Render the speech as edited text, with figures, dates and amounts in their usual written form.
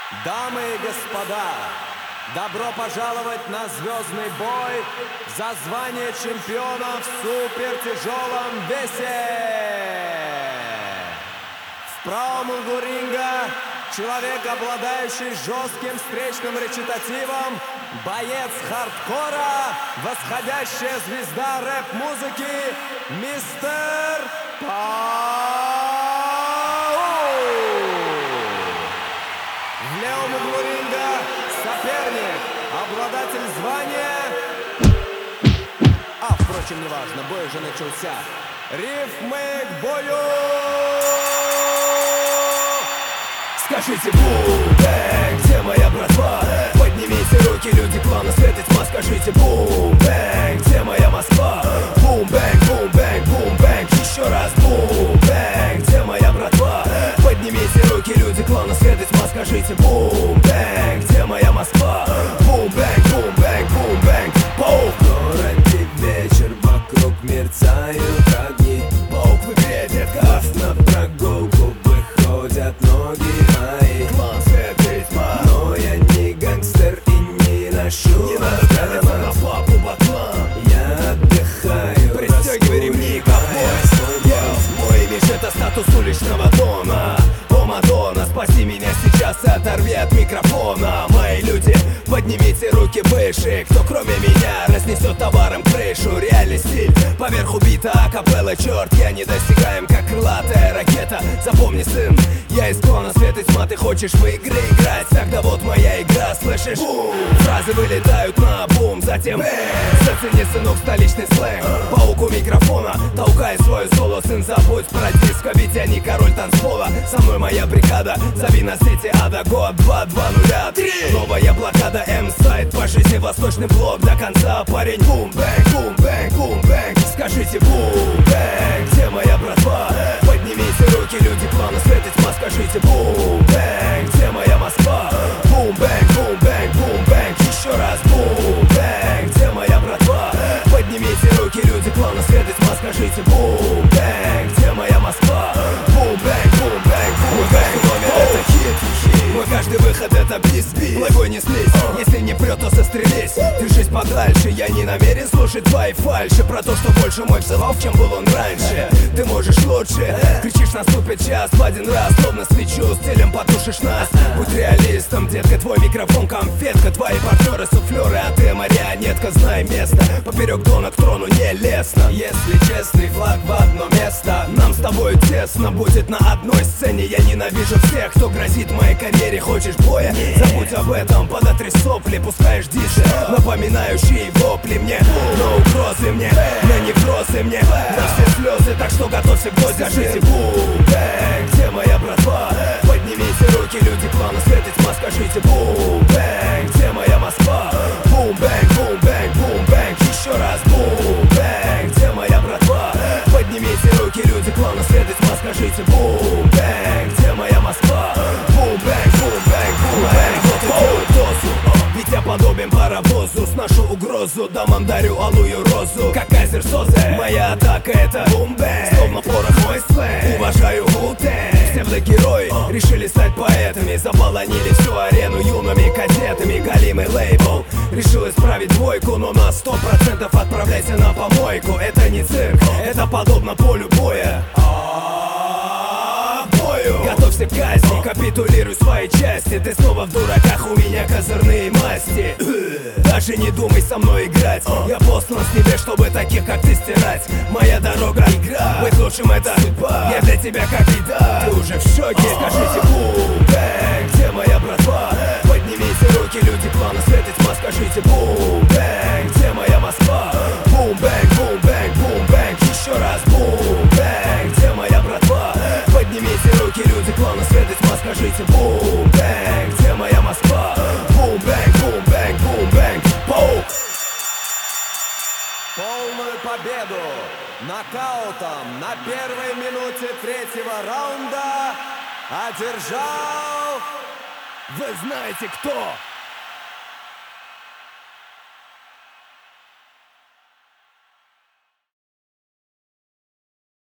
Дамы и господа, добро пожаловать на звездный бой за звание чемпиона в супертяжелом весе! В правом углу ринга человек, обладающий жестким встречным речитативом, боец хардкора, восходящая звезда рэп-музыки, мистер Паук! В левом углу ринга соперник, обладатель звания... впрочем, неважно, бой уже начался. Рифмы к бою! Скажите бум-бэнг, где моя братва? Поднимите руки, люди клана Свет и Тьма. Скажите бум-бэнг, где моя Москва? Бум-бэнг, бум-бэнг, бум-бэнг, еще раз бум-бэнг, где моя братва? Поднимите руки, люди клана Свет и Тьма. Скажите бум-бэнг, где моя Москва? Бум-бэнг, бум-бэнг, бум-бэнг. Паук, в городе вечер, вокруг мерцают огни. Паук в игре, детка, на прогулку выходят ноги мои. Клан Свет и Тьма, но я не гангстер и не ношу. Не надо пялиться на папу, батлан. Я отдыхаю, пристегивай ремни, ковбой. Мой имидж — это статус уличного дона. О, Мадонна, спаси меня сейчас и оторви от микрофона. Мои люди, поднимите руки выше. Кто кроме меня разнесет товаром крышу? Реальный стиль, поверху бита акапелла. Черт, я недостигаем, как крылатая ракета. Запомни, сын, я из клана Свет и Тьма. Ты хочешь в игры играть? Тогда вот моя игра, слышишь? Бум! Фразы вылетают на бум, затем зацени, сынок, столичный сленг. Паук у микрофона, толкай свое соло. Сын, забудь про диско, ведь я не король танцпола. Со мной моя бригада, зови на сети ада. Год 2-2-0-3. Новая блокада, М-сайт, по жизни восточный блок до конца, парень. Бум-бэнг, бум-бэнг, бум-бэнг. Скажите бум-бэнг, где моя братва? Поднимите руки, люди клана Свет и Тьма. Скажите бум-бэнг, где моя Москва? Бум-бэнг, бум-бэнг, бум-бэнг. Еще раз бум-бэнг, где моя братва? Поднимите руки, люди клана Свет и Тьма. Скажите бум-бэнг, где моя Москва? Бум-бэнг, бум-бэнг, бум-бэнг. Номер — это хит. Мой каждый выход — это бис-бис. Благой не слезь, если не прет, то застрелись. Держись подальше, я не намерен слушать твои фальши. Про то, что больше мой взрыв, чем был он раньше. Ты можешь лучше, кричишь, наступит час в один раз, словно свечу стилем потушишь нас. Будь реалистом, детка, твой микрофон конфетка. Твои партнеры суфлеры, а ты марионетка. Знай место, поперек дона к трону не лестно. Если честный флаг в одно место, нам с тобой тесно будет на одной сцене. Я ненавижу всех, кто грозит моей карьере. Хочешь боя? Забудь об этом, подотри сопли. Пускаешь дисы, напоминающие вопли мне. Но угрозы мне, на неврозы мне, на все слезы. Так что готовься к бою. Скажите бум-бэнг, где моя братва? Поднимите руки, люди клана Свет и Тьма. Скажите бум-бэнг, где моя Москва? Бум-бэнг, бум-бэнг, бум-бэнг. Еще раз бум-бэнг, где моя братва? Поднимите руки, люди клана Свет и Тьма. Скажите бум-бэнг, где моя Москва? Бум-бэнг, бум-бэнг, бум-бэнг. Вот и делай дозу, ведь я подобен паровозу. Сношу угрозу, дамам дарю алую розу. Как Кайзер Созе, моя атака — это бум-бэнг. Словно порох мой сленг, уважаю Ву-Тэнг. Псевдогерои решили стать поэтами. Заполонили всю арену юными кадетами. Галимый лейбл решил исправить двойку, но на 100% отправляйся на помойку. Это не цирк, это подобно полю боя. Готовься к казни, капитулируй свои части. Ты снова в дураках, у меня козырные масти. Даже не думай со мной играть. Я послан с небес, чтобы таких, как ты, стирать. Моя дорога — игра, быть лучшим — это судьба. Я для тебя как еда, ты уже в шоке. Скажите бум-бэнг, где моя братва? Поднимите руки, люди клана Свет и Тьма. Скажите бум-бэнг, где моя Москва? Бум-бэнг, бум-бэнг, бум-бэнг. Еще раз бум-бэнг, где моя братва? Поднимите руки, люди клана Свет и Тьма. Скажите бум-бэнг, где моя Москва? Бум-бэнг, бум-бэнг, бум-бэнг. Паук! Полную победу нокаутом на первой минуте третьего раунда одержал... Вы знаете кто?